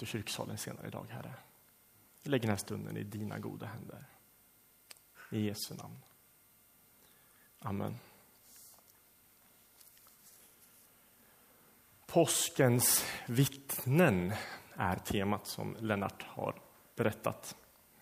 ut ur kyrksalen senare idag, Herre. Vi lägger den här stunden i dina goda händer. I Jesu namn. Amen. Påskens vittnen är temat som Lennart har berättat.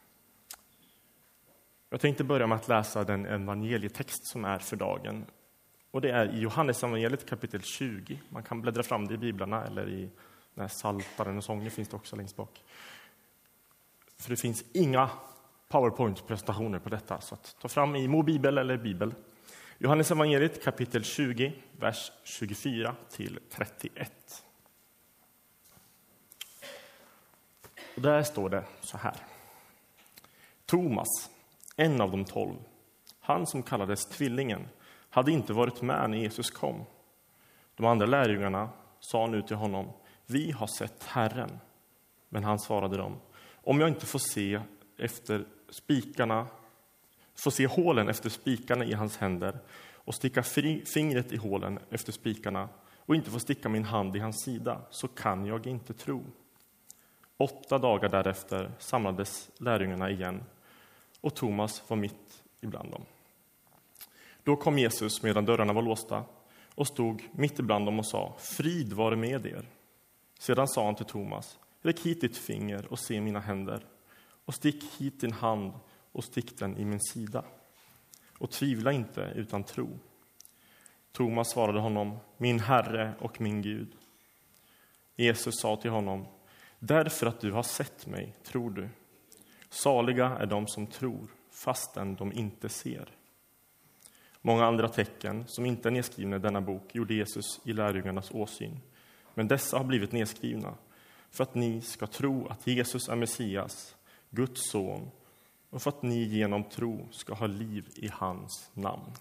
Jag tänkte börja med att läsa den evangelietext som är för dagen. Och det är i Johannes evangeliet kapitel 20. Man kan bläddra fram det i biblarna eller i den här Saltaren och sången finns det också längst bak. För det finns inga PowerPoint-presentationer på detta. Så att ta fram i mobilbibel eller bibel. Johannes evangeliet kapitel 20, vers 24 till 31. Och där står det så här. Thomas, en av de 12, han som kallades tvillingen, hade inte varit med när Jesus kom. De andra lärjungarna sa nu till honom, vi har sett Herren. Men han svarade dem, om jag inte får se hålen efter spikarna i hans händer och sticka fingret i hålen efter spikarna och inte få sticka min hand i hans sida, så kan jag inte tro. 8 dagar därefter samlades lärjungarna igen och Thomas var mitt ibland dem. Då kom Jesus medan dörrarna var låsta och stod mitt ibland dem och sa, frid vare med er. Sedan sa han till Thomas, räck hit ditt finger och se mina händer och stick hit din hand och stick den i min sida. Och tvivla inte utan tro. Thomas svarade honom, min Herre och min Gud. Jesus sa till honom, därför att du har sett mig, tror du. Saliga är de som tror, fastän de inte ser. Många andra tecken som inte är nedskrivna i denna bok gjorde Jesus i lärjungarnas åsyn. Men dessa har blivit nedskrivna för att ni ska tro att Jesus är Messias, Guds son, och för att ni genom tro ska ha liv i hans namn.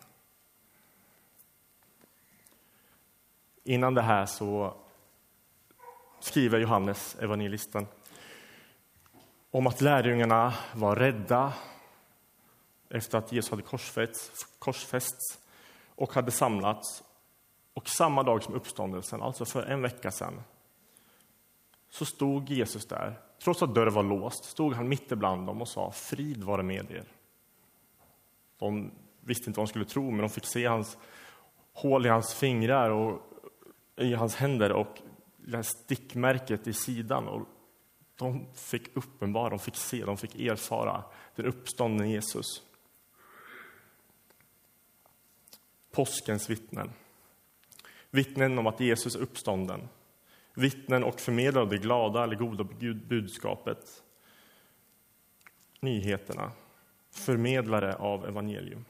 Innan det här så skriver Johannes, evangelisten, om att lärjungarna var rädda efter att Jesus hade korsfästs och hade samlats. Och samma dag som uppståndelsen, alltså för en vecka sedan, så stod Jesus där. Trots att dörren var låst stod han mitt ibland dem och sa, frid vare med er. De visste inte vad de skulle tro, men de fick se hans hål i hans fingrar och i hans händer och stickmärket i sidan. Och de fick uppenbara, de fick se, de fick erfara den uppståndne Jesus. Påskens vittnen. Vittnen om att Jesus är uppstånden. Vittnen och förmedlare av det glada eller goda budskapet. Nyheterna. Förmedlare av evangelium.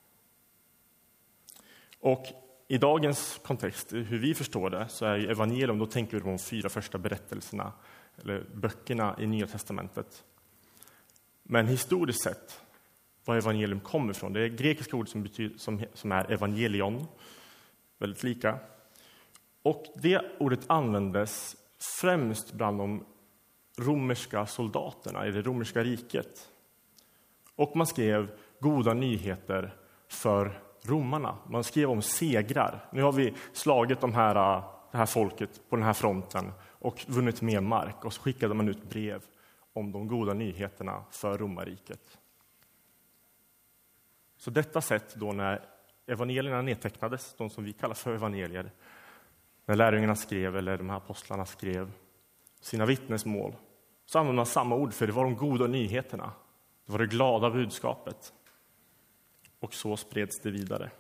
Och i dagens kontext, hur vi förstår det, så är evangelium, då tänker vi på de 4 första berättelserna eller böckerna i Nya testamentet. Men historiskt sett, var evangelium kommer ifrån, det är grekiska ord som är evangelion, väldigt lika. Och det ordet användes främst bland de romerska soldaterna i det romerska riket. Och man skrev goda nyheter för romarna. Man skrev om segrar. Nu har vi slagit det här folket på den här fronten och vunnit mer mark. Och så skickade man ut brev om de goda nyheterna för romarriket. Så detta sätt då när evangelierna nedtecknades, de som vi kallar för evangelier, när lärjungarna skrev eller de här apostlarna skrev sina vittnesmål, så använde man samma ord, för det var de goda nyheterna. Det var det glada budskapet. Och så spreds det vidare.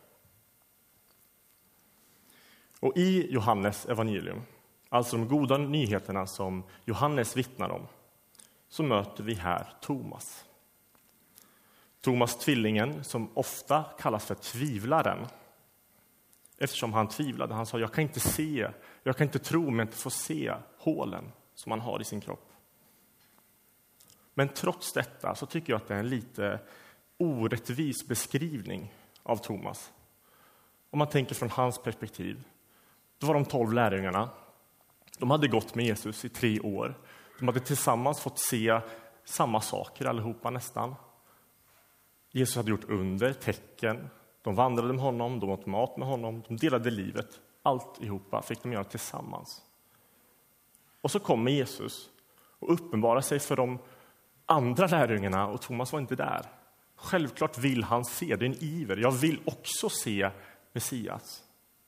Och i Johannes evangelium, alltså de goda nyheterna som Johannes vittnar om, så möter vi här Thomas. Thomas tvillingen, som ofta kallas för tvivlaren. Eftersom han tvivlade, han sa, jag kan inte se, jag kan inte tro, men inte få se hålen som han har i sin kropp. Men trots detta så tycker jag att det är en lite orättvis beskrivning av Thomas. Om man tänker från hans perspektiv. Då var de 12 lärjungarna. De hade gått med Jesus i 3 år. De hade tillsammans fått se samma saker allihopa nästan. Jesus hade gjort under, tecken. De vandrade med honom, de åt mat med honom, de delade livet. Allt ihop fick de göra tillsammans. Och så kommer Jesus och uppenbara sig för de andra lärjungarna, och Thomas var inte där. Självklart vill han se, det är en iver. Jag vill också se Messias.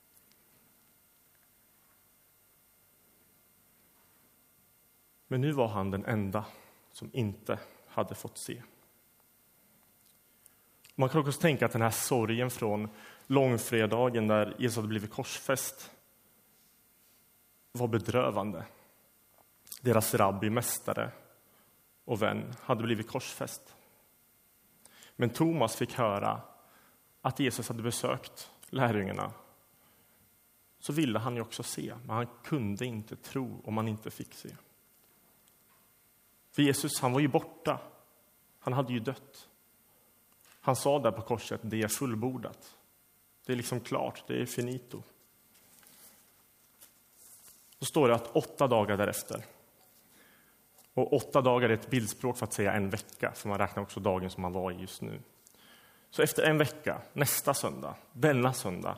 Men nu var han den enda som inte hade fått se. Man kan också tänka att den här sorgen från långfredagen där Jesus hade blivit korsfäst var bedrövande. Deras rabbi, mästare och vän hade blivit korsfäst. Men Thomas fick höra att Jesus hade besökt lärjungarna. Så ville han ju också se, men han kunde inte tro om han inte fick se. För Jesus, han var ju borta. Han hade ju dött. Han sa där på korset, det är fullbordat. Det är liksom klart, det är finito. Så står det att 8 dagar därefter. Och 8 dagar är ett bildspråk för att säga en vecka. För man räknar också dagen som man var i just nu. Så efter en vecka, nästa söndag, denna söndag,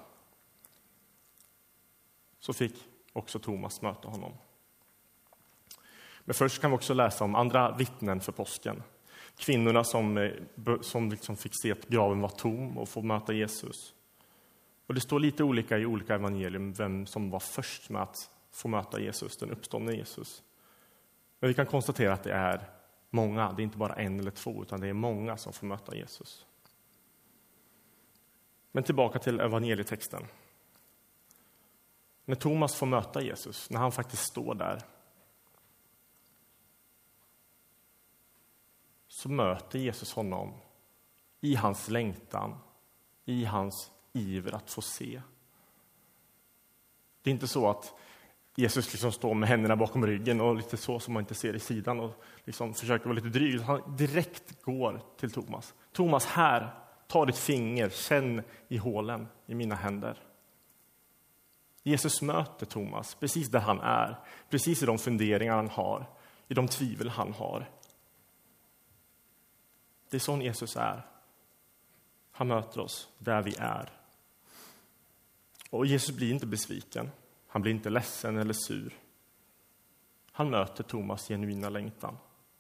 så fick också Thomas möta honom. Men först kan vi också läsa om andra vittnen för påsken. Kvinnorna som liksom fick se att graven var tom och få möta Jesus. Och det står lite olika i olika evangelium vem som var först med att få möta Jesus, den uppståndne Jesus. Men vi kan konstatera att det är många, det är inte bara 1 eller 2, utan det är många som får möta Jesus. Men tillbaka till evangelietexten. När Thomas får möta Jesus, när han faktiskt står där, så möter Jesus honom i hans längtan, i hans iver att få se. Det är inte så att Jesus liksom står med händerna bakom ryggen och lite så som man inte ser i sidan och liksom försöker vara lite dryg. Han direkt går till Thomas. Thomas, här, ta ditt finger, känn i hålen i mina händer. Jesus möter Thomas precis där han är, precis i de funderingar han har, i de tvivel han har. Det är sån Jesus är. Han möter oss där vi är. Och Jesus blir inte besviken. Han blir inte ledsen eller sur. Han möter Thomas genuina längtan.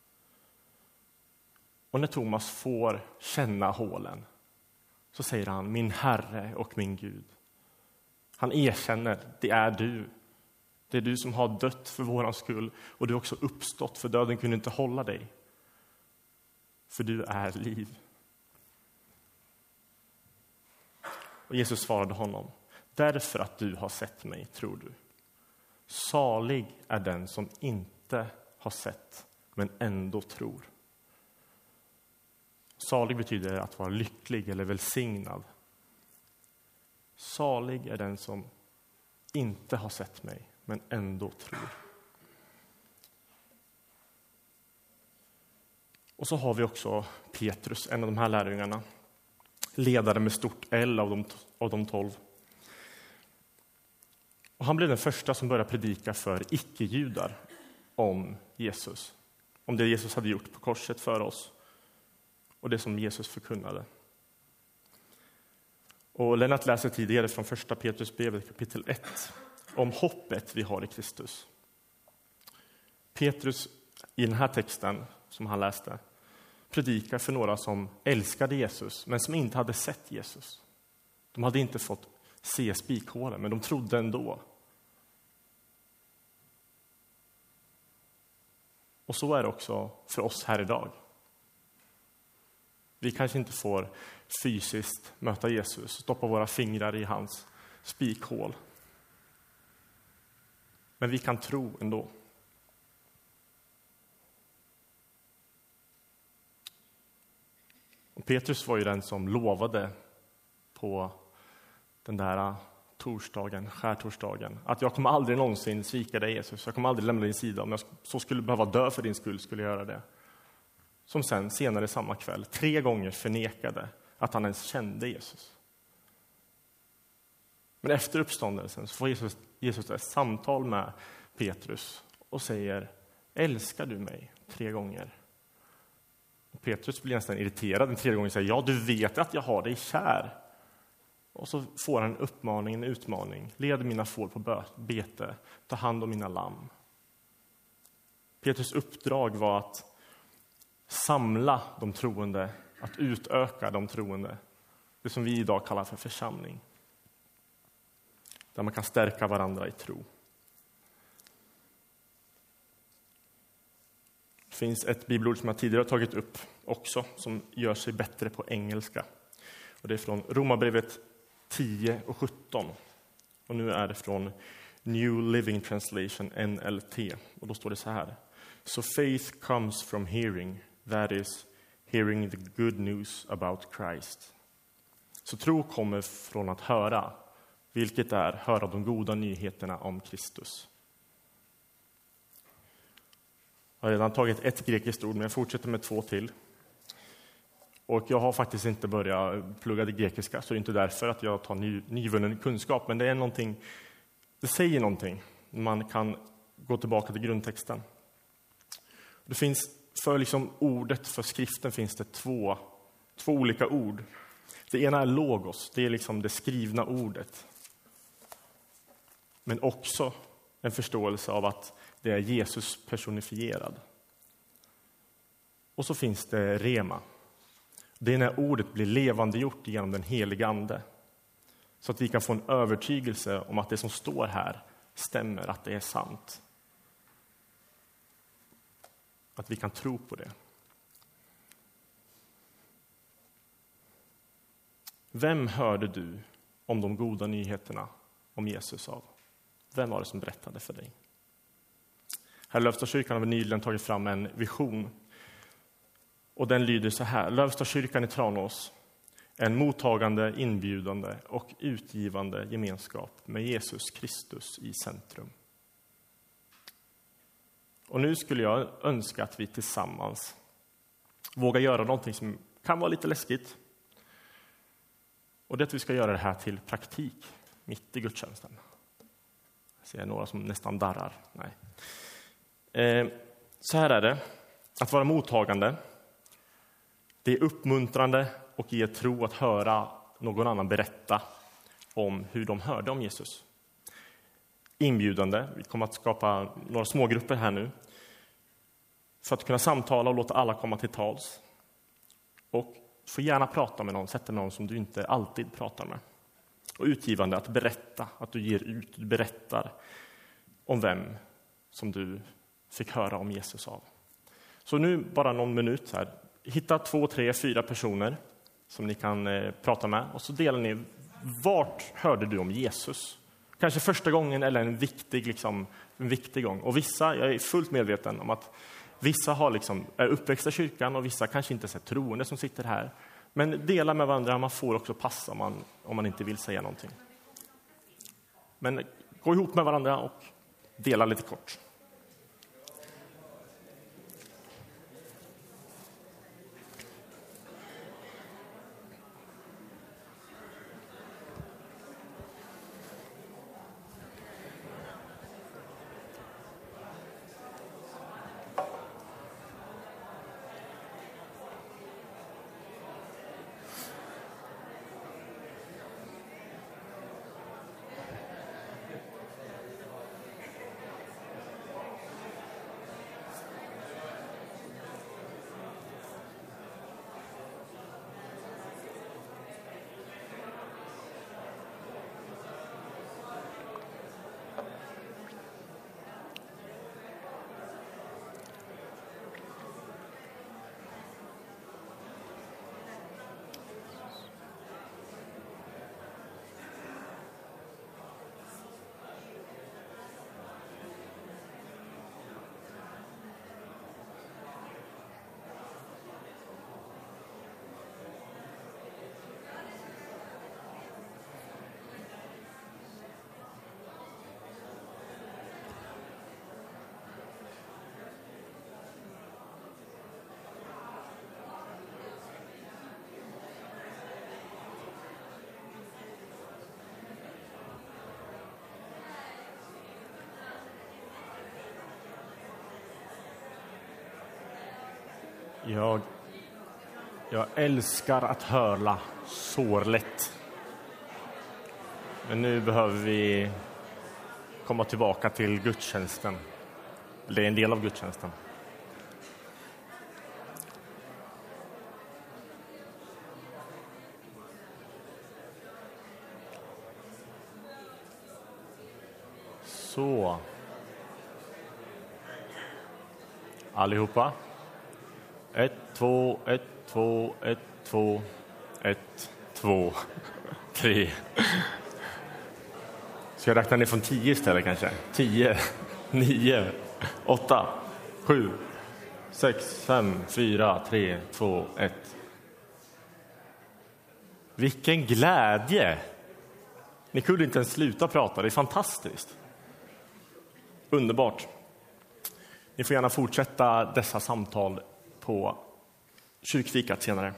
Och när Thomas får känna hålen så säger han, min Herre och min Gud. Han erkänner, det är du. Det är du som har dött för våran skull och du har också uppstått, för döden kunde inte hålla dig. För du är liv. Och Jesus svarade honom, därför att du har sett mig, tror du. Salig är den som inte har sett, men ändå tror. Salig betyder att vara lycklig eller välsignad. Salig är den som inte har sett mig, men ändå tror. Och så har vi också Petrus, en av de här lärjungarna. Ledare med stort L av de 12. Och han blev den första som började predika för icke-judar om Jesus. Om det Jesus hade gjort på korset för oss. Och det som Jesus förkunnade. Och Lennart läser tidigare från första Petrus brev kapitel 1. Om hoppet vi har i Kristus. Petrus i den här texten som han läste predikar för några som älskade Jesus men som inte hade sett Jesus. De hade inte fått se spikhålen, men de trodde ändå. Och så är det också för oss här idag. Vi kanske inte får fysiskt möta Jesus, stoppa våra fingrar i hans spikhål. Men vi kan tro ändå. Och Petrus var ju den som lovade på den där skärtorsdagen, att jag kommer aldrig någonsin svika dig, Jesus. Jag kommer aldrig lämna din sida. Om jag så skulle behöva dö för din skull skulle jag göra det. Som sen senare samma kväll 3 gånger förnekade att han ens kände Jesus. Men efter uppståndelsen så får Jesus ett samtal med Petrus och säger, älskar du mig 3 gånger? Och Petrus blir nästan irriterad den 3:e gången och säger, ja, du vet att jag har dig kär. Och så får han en utmaning. Led mina får på bete, ta hand om mina lamm. Petrus uppdrag var att samla de troende, att utöka de troende. Det som vi idag kallar för församling. Där man kan stärka varandra i tro. Det finns ett bibelord som jag tidigare har tagit upp också, som gör sig bättre på engelska. Och det är från Romarbrevet 10 och 17. Och nu är det från New Living Translation, NLT. Och då står det så här. So faith comes from hearing, that is, hearing the good news about Christ. Så tro kommer från att höra, vilket är höra de goda nyheterna om Kristus. Jag har redan tagit ett grekiskt ord, men jag fortsätter med 2 till. Och jag har faktiskt inte börjat plugga det grekiska, så det är inte därför att jag tar nyvunnen kunskap. Men det är någonting, det säger någonting. Man kan gå tillbaka till grundtexten. Det finns för liksom ordet, för skriften finns det två olika ord. Det ena är logos, det är liksom det skrivna ordet. Men också en förståelse av att det är Jesus personifierad. Och så finns det rema. Det är när ordet blir levandegjort genom den heliga ande. Så att vi kan få en övertygelse om att det som står här stämmer, att det är sant. Att vi kan tro på det. Vem hörde du om de goda nyheterna om Jesus av? Vem var det som berättade för dig? Här i Lövstadskyrkan har vi nyligen tagit fram en vision. Och den lyder så här. Lövstadskyrkan i Tranås. En mottagande, inbjudande och utgivande gemenskap med Jesus Kristus i centrum. Och nu skulle jag önska att vi tillsammans vågar göra någonting som kan vara lite läskigt. Och det är att vi ska göra det här till praktik mitt i gudstjänsten. Jag ser några som nästan darrar. Nej. Så här är det. Att vara mottagande, det är uppmuntrande och ger tro att höra någon annan berätta om hur de hörde om Jesus. Inbjudande, vi kommer att skapa några smågrupper här nu för att kunna samtala och låta alla komma till tals. Och få gärna prata med någon, sätta någon som du inte alltid pratar med. Och utgivande, att berätta, att du ger ut, du berättar om vem som du fick höra om Jesus av. Så nu bara någon minut här. Hitta 2, 3, 4 personer som ni kan prata med. Och så delar ni, vart hörde du om Jesus? Kanske första gången eller en viktig gång. Och vissa, jag är fullt medveten om att vissa är uppväxta i kyrkan och vissa kanske inte är troende som sitter här. Men dela med varandra, man får också passa om man inte vill säga någonting. Men gå ihop med varandra och dela lite kort. Jag älskar att hörla sårlätt. Men nu behöver vi komma tillbaka till gudstjänsten. Det är en del av gudstjänsten. Så. Allihopa. 1, 2, 1, 2, 1, 2, 1, 2, 3. Ska jag räkna ner från 10 istället kanske? 10, 9, 8, 7, 6, 5, 4, 3, 2, 1. Vilken glädje! Ni kunde inte ens sluta prata, det är fantastiskt. Underbart. Ni får gärna fortsätta dessa samtal på kyrkfikat senare.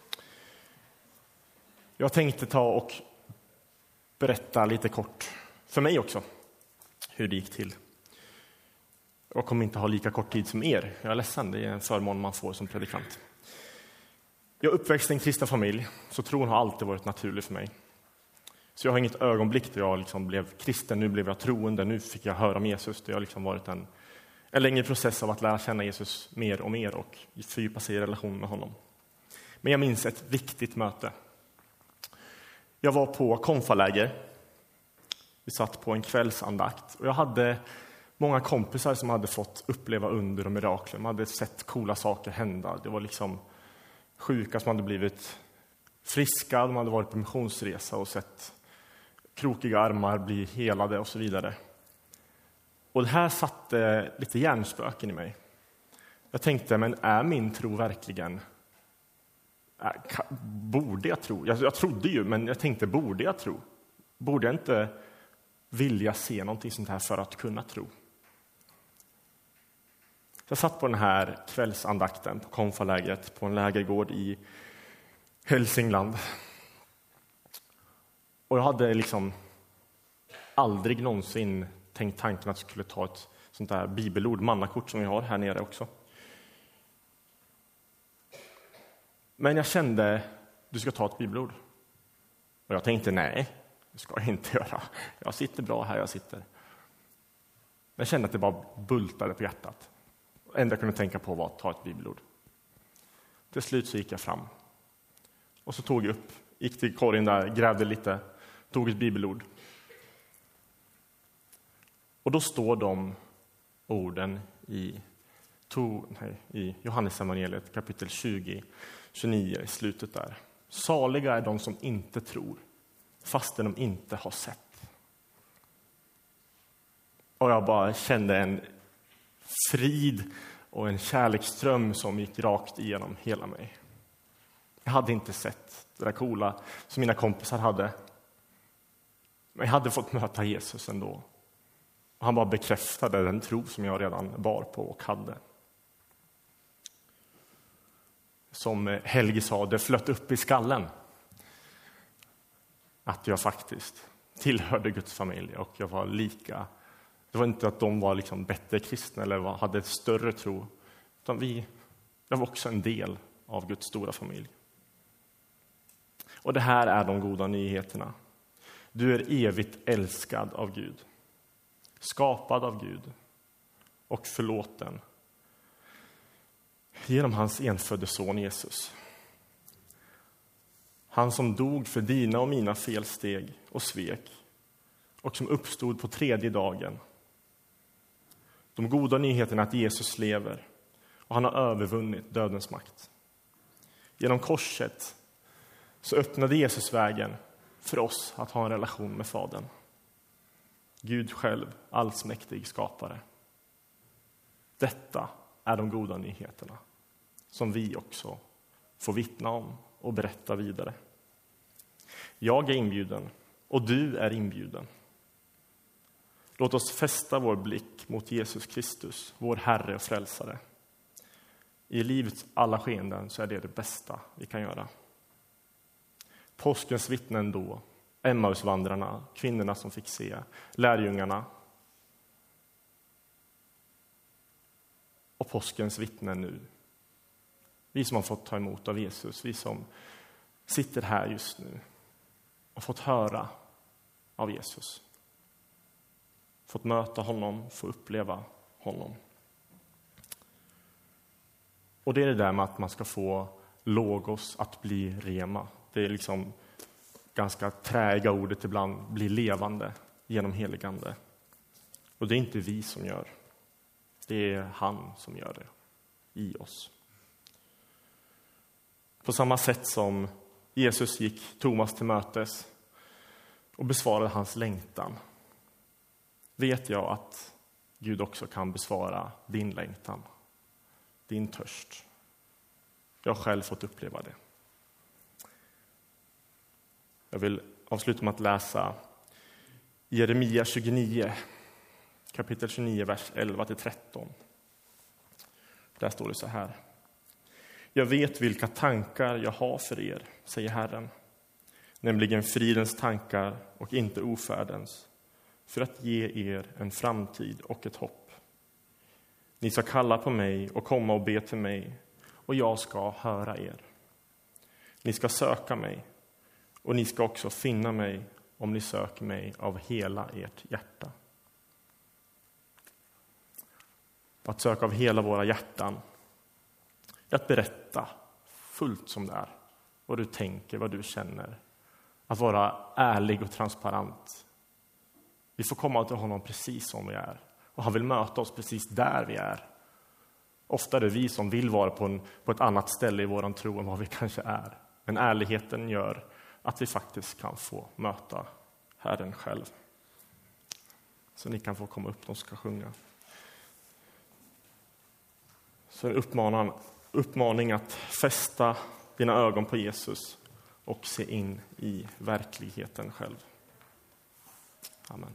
Jag tänkte ta och berätta lite kort för mig också hur det gick till. Jag kommer inte ha lika kort tid som er. Jag är ledsen, det är en förmån man får som predikant. Jag uppväxte i en kristen familj, så tron har alltid varit naturlig för mig. Så jag har inget ögonblick där jag blev kristen, nu blev jag troende, nu fick jag höra om Jesus. Det har varit en längre process av att lära känna Jesus mer och mer och fördjupa sig i relation med honom. Men jag minns ett viktigt möte. Jag var på konfaläger. Vi satt på en kvällsandakt och jag hade många kompisar som hade fått uppleva under och mirakler. De hade sett coola saker hända. Det var sjuka som hade blivit friska. De hade varit på missionsresa och sett krokiga armar bli helade och så vidare. Och det här satte lite hjärnspöken i mig. Jag tänkte, men är min tro verkligen... Borde jag tro? Jag trodde ju, men jag tänkte, borde jag tro? Borde jag inte vilja se någonting sånt här för att kunna tro? Jag satt på den här kvällsandakten på konfalägret på en lägergård i Hälsingland. Och jag hade aldrig någonsin tänkt tanken att jag skulle ta ett sånt där bibelord, mannakort som vi har här nere också. Men jag kände, du ska ta ett bibelord. Och jag tänkte, nej, det ska jag inte göra. Jag sitter bra här jag sitter. Jag kände att det bara bultade på hjärtat. Det enda jag kunde tänka på var att ta ett bibelord. Till slut så gick jag fram. Och så tog jag upp, gick till korgen där, grävde lite, tog ett bibelord. Och då står de orden i Johannes evangeliet kapitel 20, 29 i slutet där. Saliga är de som inte tror, fastän de inte har sett. Och jag bara kände en frid och en kärleksström som gick rakt igenom hela mig. Jag hade inte sett det där coola som mina kompisar hade. Men jag hade fått möta Jesus ändå. Och han bara bekräftade den tro som jag redan bar på och hade. Som Helge sa, det flöt upp i skallen. Att jag faktiskt tillhörde Guds familj och jag var lika. Det var inte att de var bättre kristna eller hade ett större tro. Utan jag var också en del av Guds stora familj. Och det här är de goda nyheterna. Du är evigt älskad av Gud. Skapad av Gud. Och förlåten. Genom hans enfödde son Jesus. Han som dog för dina och mina felsteg och svek. Och som uppstod på 3:e dagen. De goda nyheterna att Jesus lever. Och han har övervunnit dödens makt. Genom korset så öppnade Jesus vägen för oss att ha en relation med Fadern. Gud själv, allsmäktig skapare. Detta är de goda nyheterna som vi också får vittna om och berätta vidare. Jag är inbjuden och du är inbjuden. Låt oss fästa vår blick mot Jesus Kristus, vår Herre och Frälsare. I livets alla skeenden så är det bästa vi kan göra. Påskens vittnen då, Emmausvandrarna, kvinnorna som fick se, lärjungarna. Och påskens vittnen nu. Vi som har fått ta emot av Jesus, vi som sitter här just nu och fått höra av Jesus. Fått möta honom, få uppleva honom. Och det är det där med att man ska få logos att bli rema. Det är liksom ganska träiga ordet ibland, bli levande genom heligande. Och det är inte vi som gör. Det är han som gör det i oss. På samma sätt som Jesus gick Thomas till mötes och besvarade hans längtan, vet jag att Gud också kan besvara din längtan, din törst. Jag har själv fått uppleva det. Jag vill avsluta med att läsa Jeremia 29, kapitel 29, vers 11-13. Där står det så här. Jag vet vilka tankar jag har för er, säger Herren. Nämligen fridens tankar och inte ofärdens, för att ge er en framtid och ett hopp. Ni ska kalla på mig och komma och be till mig, och jag ska höra er. Ni ska söka mig, och ni ska också finna mig om ni söker mig av hela ert hjärta. Att söka av hela våra hjärtan, att berätta fullt som det är vad du tänker, vad du känner. Att vara ärlig och transparent. Vi får komma till honom precis som vi är. Och han vill möta oss precis där vi är. Ofta är det vi som vill vara på ett annat ställe i våran tro än vad vi kanske är. Men ärligheten gör att vi faktiskt kan få möta Herren själv. Så ni kan få komma upp, de ska sjunga. Så en uppmaning att fästa dina ögon på Jesus och se in i verkligheten själv. Amen.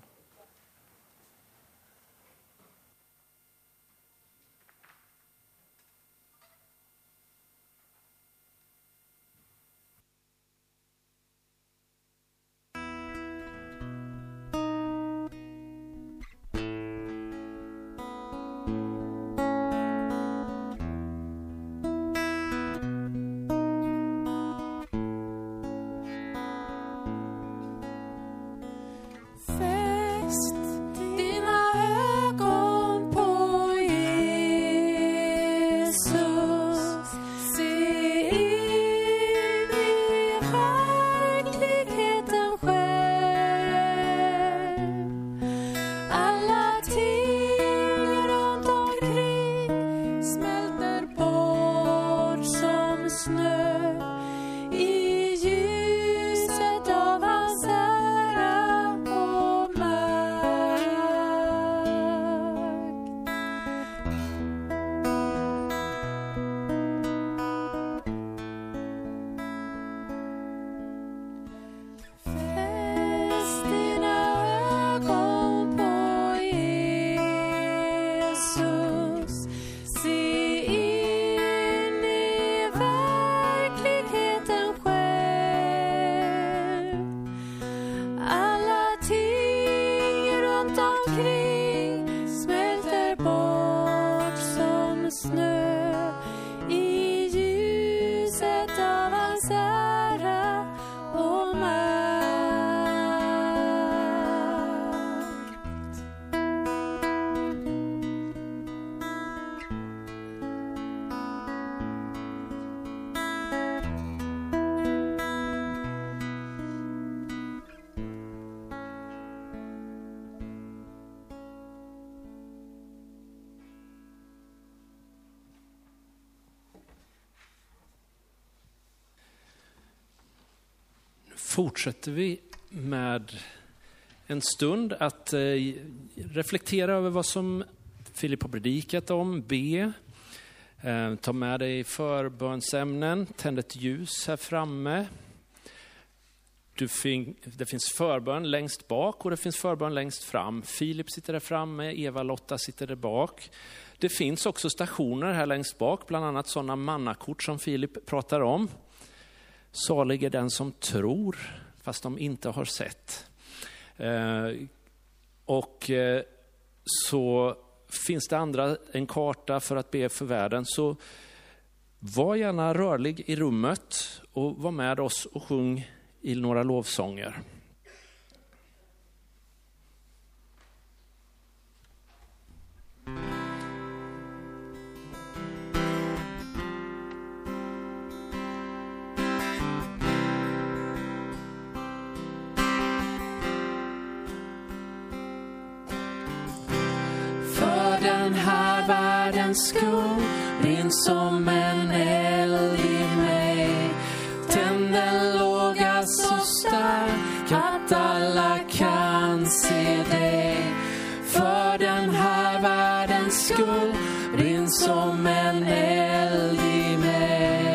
Fortsätter vi med en stund att reflektera över vad som Filip har predikat om, be, ta med dig förbönsämnen, tänd ett ljus här framme. Det finns förbön längst bak och det finns förbön längst fram. Filip sitter där framme, Eva-Lotta sitter där bak. Det finns också stationer här längst bak, bland annat sådana mannakort som Filip pratar om. Salig är den som tror, fast de inte har sett. Så finns det en karta för att be för världen. Så var gärna rörlig i rummet och var med oss och sjung i några lovsånger. den här världens skull, brinn som en eld i mig. Tänd den låga så stark att alla kan se dig. För den här världens skull, brinn som en eld i mig.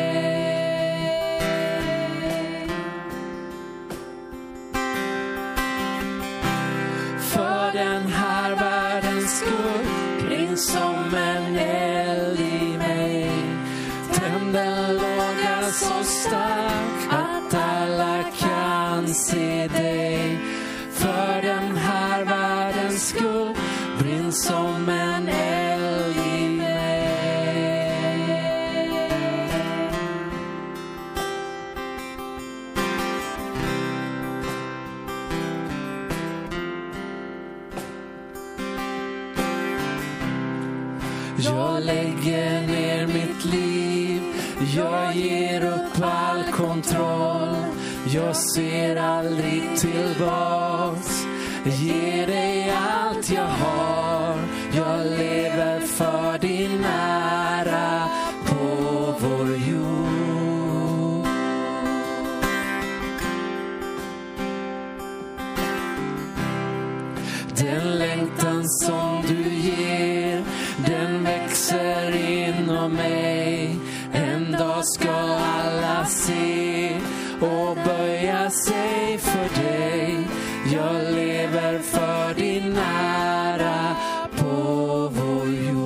För den här världens skull, brinn som en eld i mig. Tänd den låga så stark att alla kan se dig. För den här världens skull, brinn som en eld i mig. Jag lägger ner mitt liv, jag ger upp all kontroll. Jag ser aldrig tillbaks, ger dig allt jag har. Jag lever för din ära på vår jord. Den längtan som du ger, den växer inom mig. En dag ska alla se och böja sig för dig. Jag lever för din ära på vår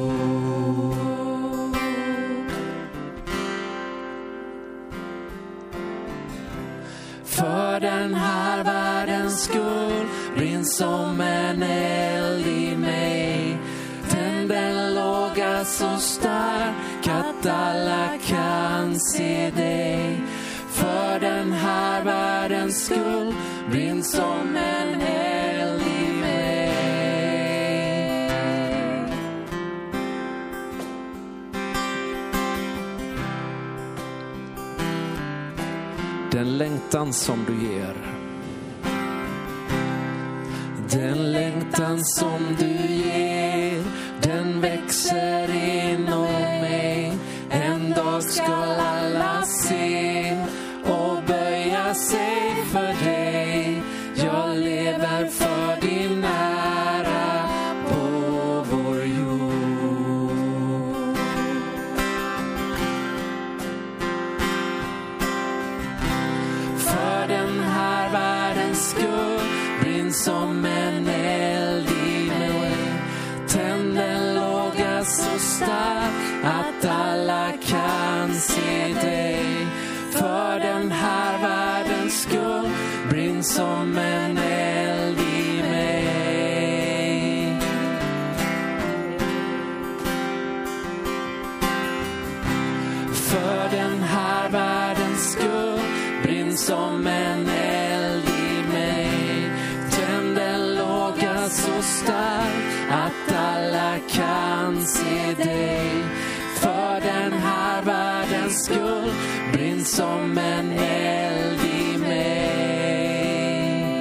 jord. För den här världens skull, brinn som en eld i mig. Tänd den låga så stark att alla kan se dig. För den här världens skull, brinn som en eld i mig. Den längtan som du ger, den längtan som du ger, den växer inom mig. En dag ska alla se och böja sig för dig. Jag lever för din ära på vår jord. För den här världens skull, brinn som en eld i mig. Tänd den låga så stark att alla kan se dig. För den här världens skull, brinn som en eld i mig. För den här världens skull, brinn som en eld i mig. Tänd den låga så stark att alla kan se dig. För den här världens skull, brinn som en eld i mig.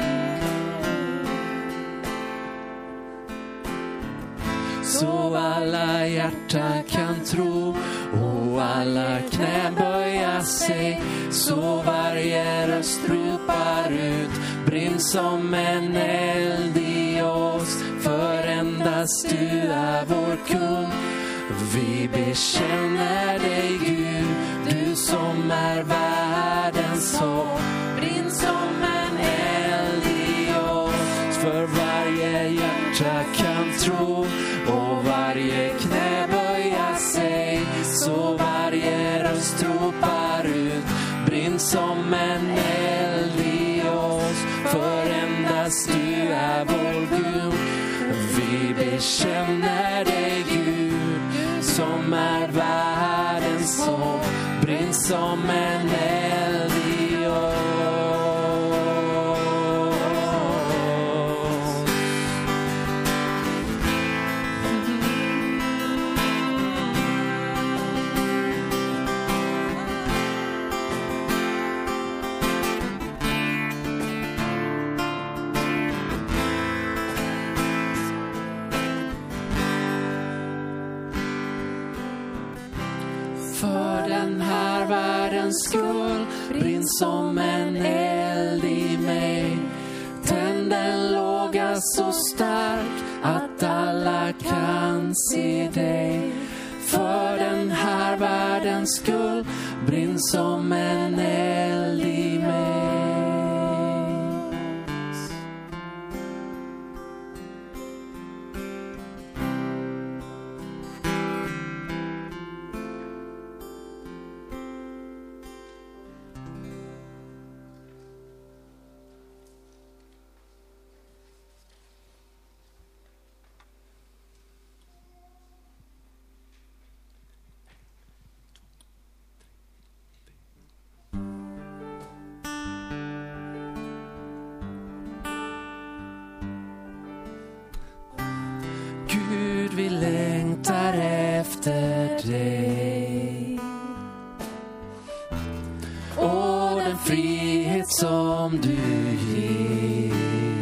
Så alla hjärtan kan tro och alla knän böja sig. Så varje röst ropar ut, brinn som en eld i oss. För endast du är vår kung. Vi bekänner dig Gud, du som är världens hopp. Brinn som en eld i oss. För varje hjärta kan tro och varje knä böja sig. Så varje röst ropar ut, brinn som en eld i oss. För endast du är vår Gud. Vi bekänner dig Gud, som är världens hopp. Brinn som en eld i oss. För den här världens skull, brinn som en eld i mig. Tänd den låga så stark att alla kan se dig. För den här världens skull, brinn som en eld i mig. Vi längtar efter dig och den frihet som du ger.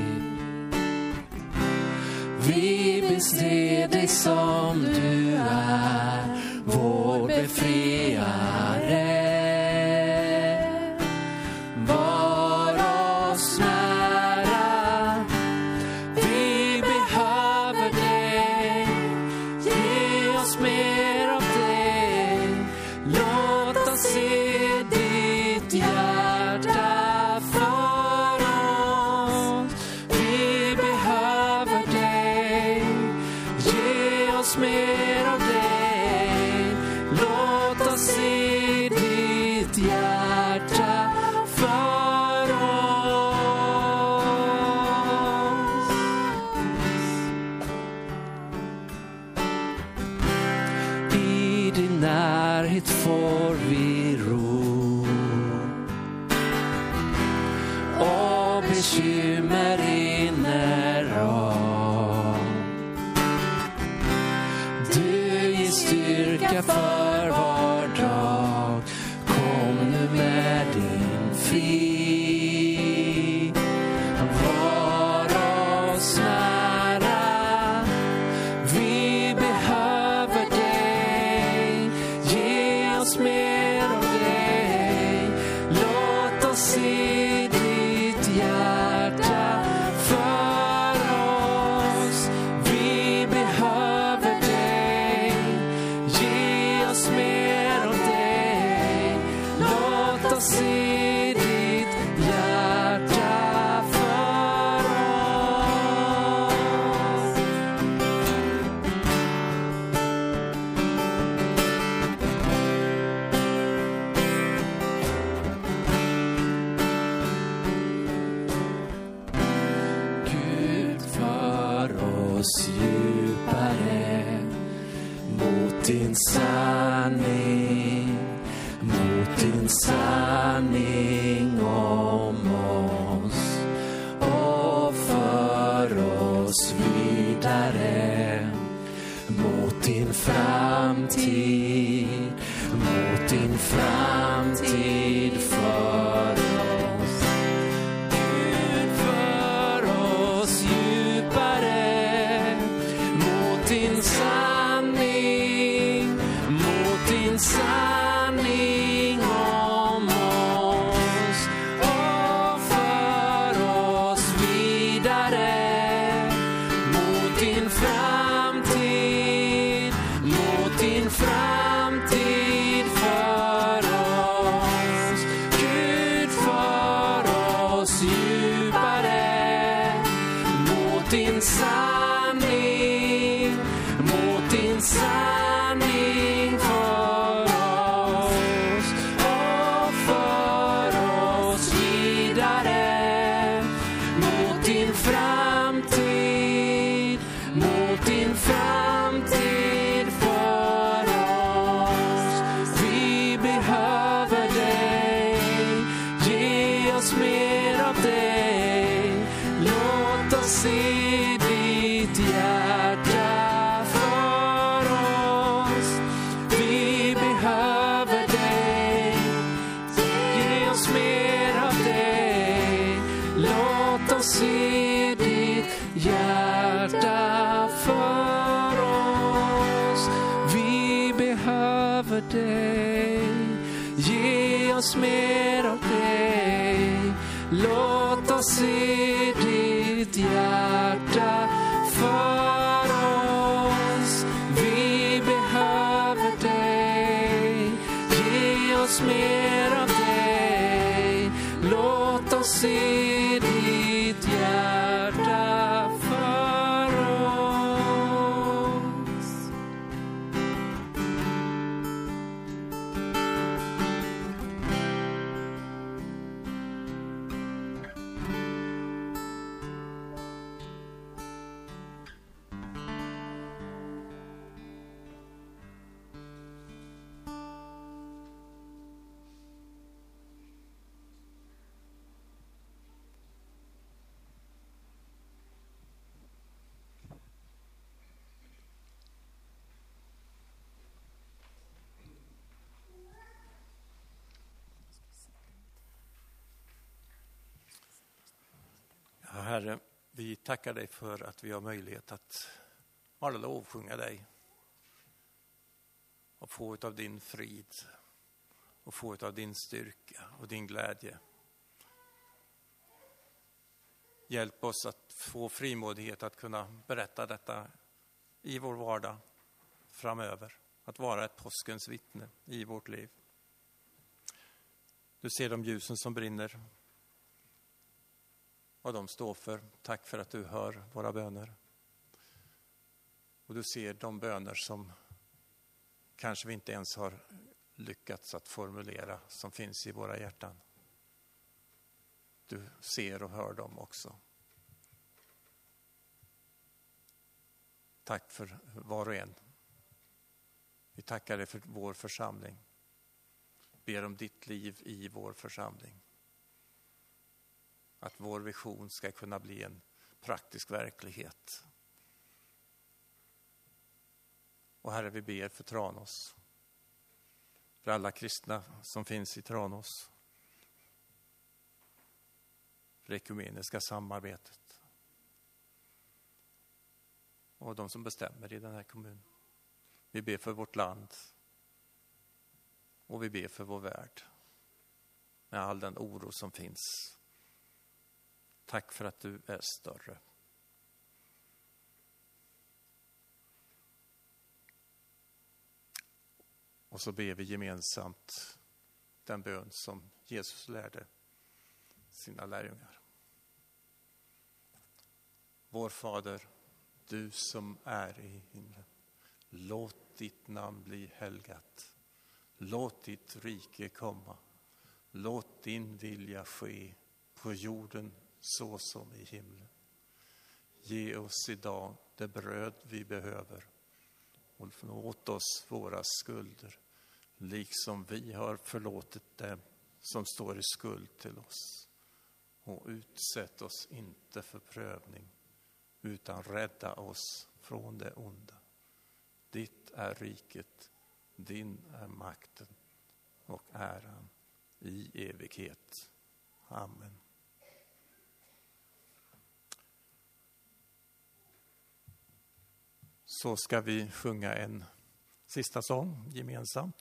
Vi vill se dig som du är, vår befriare. Var oss nära, vi behöver dig. Ge oss mer av dig. Låt oss se ditt hjärta för oss. Vi behöver dig. Ge oss mer av dig. Låt oss se ditt hjärta för oss. I din närhet får vi ro och bekymmer rinner av. Du ger styrka för var dag. Kom nu med din frid. Var oss nära, vi behöver dig. Ge oss mer av dig. Låt oss se ditt hjärta för oss. Vi behöver dig. Ge oss mer av dig. Låt oss se ditt hjärta för oss. Gud, för oss djupare mot din sanning, mot din sanning om oss, och för oss vidare mot din framtid, mot din framtid för oss. Gud, för oss djupare mot din sanning, mot din sanning om oss, och för oss vidare mot din framtid, mot din framtid för oss. Gud, för oss djupare mot din sanning, mot din sanning för oss, och för oss vidare mot din framtid, mot din framtid för oss. Vi behöver dig. Ge oss mer av dig. Låt oss se ditt hjärta för oss. Vi behöver dig. Ge oss mer av dig. Låt oss se ditt hjärta för oss. Vi behöver dig. oss mer av dig. Låt oss se ditt hjärta för oss. Vi behöver dig. Ge oss mer av dig. Låt oss se ditt hjärta för oss. Herre, vi tackar dig för att vi har möjlighet att bara lovsjunga dig och få av din frid och få av din styrka och din glädje. Hjälp oss att få frimodighet att kunna berätta detta i vår vardag framöver, att vara ett påskens vittne i vårt liv. Du ser de ljusen som brinner, vad de står för. Tack för att du hör våra böner. Och du ser de böner som kanske vi inte ens har lyckats att formulera, som finns i våra hjärtan. Du ser och hör dem också. Tack för var och en. Vi tackar dig för vår församling. Ber om ditt liv i vår församling. Att vår vision ska kunna bli en praktisk verklighet. Och Herre, vi ber för Tranås. För alla kristna som finns i Tranås. För det ekumeniska samarbetet. Och de som bestämmer i den här kommunen. Vi ber för vårt land. Och vi ber för vår värld. Med all den oro som finns. Tack för att du är större. Och så ber vi gemensamt den bön som Jesus lärde sina lärjungar. Vår Fader, du som är i himlen. Låt ditt namn bli helgat. Låt ditt rike komma. Låt din vilja ske på jorden så som i himlen. Ge oss idag det bröd vi behöver. Och förlåt oss våra skulder, liksom vi har förlåtit dem som står i skuld till oss. Och utsätt oss inte för prövning, utan rädda oss från det onda. Ditt är riket, din är makten och äran i evighet. Amen. Så ska vi sjunga en sista sång gemensamt.